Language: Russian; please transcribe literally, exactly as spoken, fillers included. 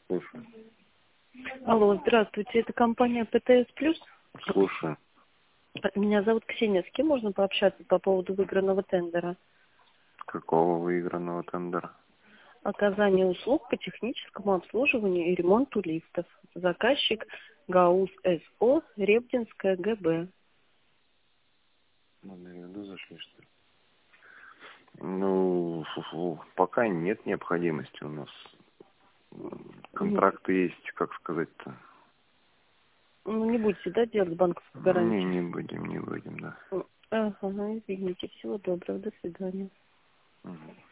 Слушаю. Алло, здравствуйте, это компания ПТС Плюс? Слушаю. Меня зовут Ксения, с кем можно пообщаться по поводу выигранного тендера? Какого выигранного тендера? Оказание услуг по техническому обслуживанию и ремонту лифтов. Заказчик ГАУС СО Ребдинская ГБ. Ну, на виду зашли, что ли? Ну, фу-фу, пока нет необходимости у нас. Контракты есть, как сказать-то. Ну, не будете, да, делать банковскую Не, гарантию? не будем, не будем, да. Ага, извините, всего доброго, до свидания. Угу.